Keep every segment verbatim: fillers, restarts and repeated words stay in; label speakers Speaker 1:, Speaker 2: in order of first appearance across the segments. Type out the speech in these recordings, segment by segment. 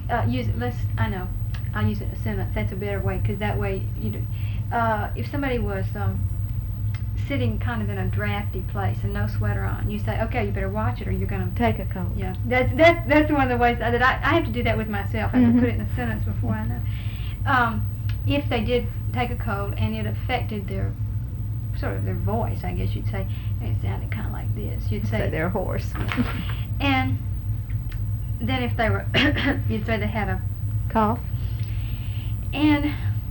Speaker 1: uh, use it. Let's. I know. I'll use it in a sentence. That's a better way, because that way you do. Uh, if somebody was um, sitting kind of in a drafty place and no sweater on, you say, okay, you better watch it or you're gonna
Speaker 2: take a cold.
Speaker 1: Yeah, that's that's that's one of the ways that I, I have to do that with myself. I have
Speaker 2: mm-hmm.
Speaker 1: to put it in a sentence before I know. Um, if they did take a cold and it affected their sort of their voice, I guess you'd say, and it sounded kind of like this. You'd say,
Speaker 2: say they're hoarse.
Speaker 1: And then if they were, you'd say they had a
Speaker 2: cough.
Speaker 1: And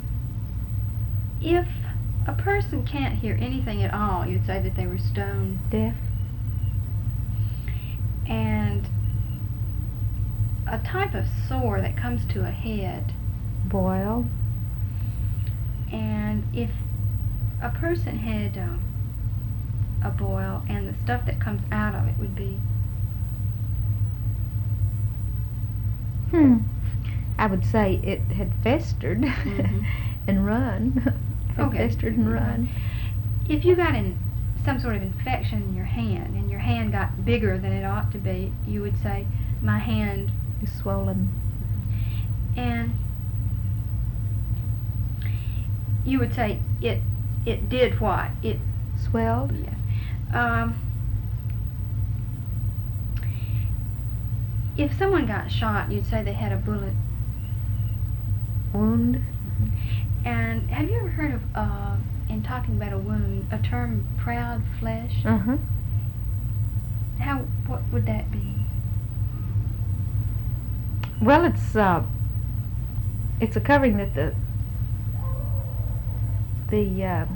Speaker 1: if a person can't hear anything at all, you'd say that they were stone
Speaker 2: deaf.
Speaker 1: And a type of sore that comes to a head.
Speaker 2: Boil.
Speaker 1: And if a person had um, a boil and the stuff that comes out of it would be...
Speaker 2: Hmm. I would say it had festered
Speaker 1: mm-hmm.
Speaker 2: and run.
Speaker 1: Okay.
Speaker 2: Festered and run.
Speaker 1: If you got in some sort of infection in your hand and your hand got bigger than it ought to be, you would say, my hand
Speaker 2: is swollen.
Speaker 1: And you would say it it did what? It
Speaker 2: swelled?
Speaker 1: Yes. Um, if someone got shot, you'd say they had a bullet
Speaker 2: wound.
Speaker 1: Mm-hmm. And have you ever heard of, uh, in talking about a wound, a term proud flesh?
Speaker 2: Uh-huh.
Speaker 1: How, what would that be?
Speaker 2: Well, it's, uh, it's a covering that the, the, uh,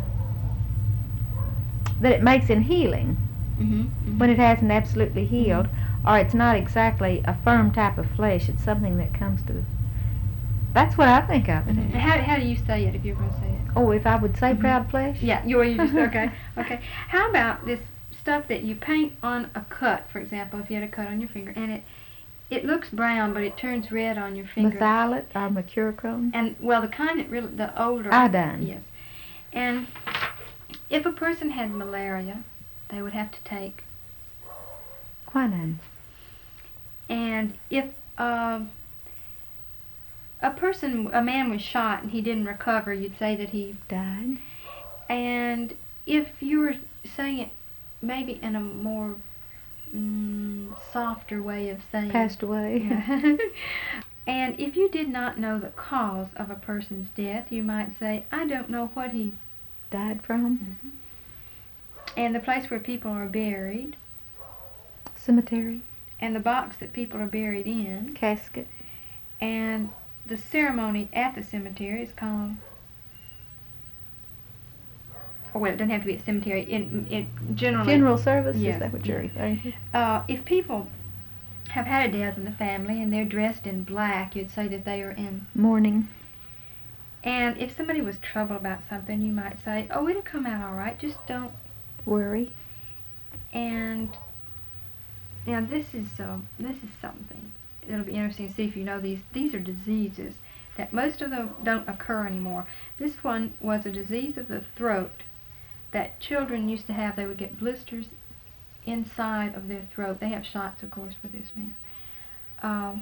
Speaker 2: that it makes in healing.
Speaker 1: Mm-hmm. Mm-hmm.
Speaker 2: When it hasn't absolutely healed,
Speaker 1: mm-hmm.
Speaker 2: or it's not exactly a firm type of flesh, it's something that comes to the... That's what I think of it
Speaker 1: mm-hmm.
Speaker 2: as.
Speaker 1: How, how do you say it if you're going to say it?
Speaker 2: Oh, if I would say
Speaker 1: mm-hmm.
Speaker 2: proud flesh?
Speaker 1: Yeah, you, you just, okay. Okay. How about this stuff that you paint on a cut, for example, if you had a cut on your finger, and it it looks brown, but it turns red on your finger.
Speaker 2: Methylet or mercurochrome?
Speaker 1: And, well, the kind that really, the older...
Speaker 2: Iodine.
Speaker 1: Yes. And if a person had malaria, they would have to take
Speaker 2: quinine.
Speaker 1: And if uh, a person, a man was shot and he didn't recover, you'd say that he
Speaker 2: died.
Speaker 1: And if you were saying it maybe in a more mm, softer way of saying...
Speaker 2: Passed away.
Speaker 1: Yeah. And if you did not know the cause of a person's death, you might say, I don't know what he...
Speaker 2: died from.
Speaker 1: Mm-hmm. And the place where people are buried.
Speaker 2: Cemetery.
Speaker 1: And the box that people are buried in.
Speaker 2: Casket.
Speaker 1: And the ceremony at the cemetery is called... Oh, well, it doesn't have to be a cemetery. In, in generally...
Speaker 2: Funeral service?
Speaker 1: Yes.
Speaker 2: Is that what you're referring to?
Speaker 1: Uh, if people have had a death in the family and they're dressed in black, you'd say that they are in...
Speaker 2: mourning.
Speaker 1: And if somebody was troubled about something, you might say, oh, it'll come out all right, just don't...
Speaker 2: worry.
Speaker 1: And now this is uh, this is something it'll be interesting to see if you know these. These are diseases that most of them don't occur anymore. This one was a disease of the throat that children used to have. They would get blisters inside of their throat. They have shots, of course, for this now. Um,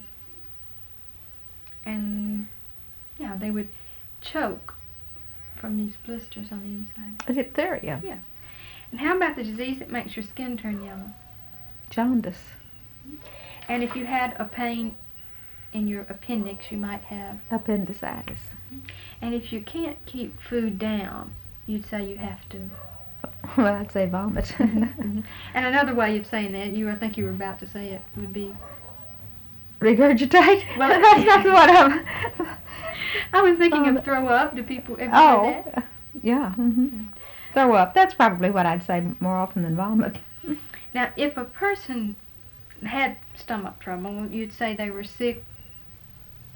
Speaker 1: and yeah, they would choke from these blisters on the inside.
Speaker 2: Diphtheria.
Speaker 1: Yeah. And how about the disease that makes your skin turn yellow?
Speaker 2: Jaundice.
Speaker 1: And if you had a pain in your appendix, you might have...
Speaker 2: appendicitis.
Speaker 1: And if you can't keep food down, you'd say you have to...
Speaker 2: Well, I'd say vomit.
Speaker 1: mm-hmm. And another way of saying that, you I think you were about to say it, would be...
Speaker 2: regurgitate?
Speaker 1: Well,
Speaker 2: that's not what I'm...
Speaker 1: I was thinking
Speaker 2: um,
Speaker 1: of throw up. Do people ever
Speaker 2: oh,
Speaker 1: say that?
Speaker 2: Yeah. Mm-hmm. Throw up. That's probably what I'd say more often than vomit.
Speaker 1: Now, if a person had stomach trouble, you'd say they were sick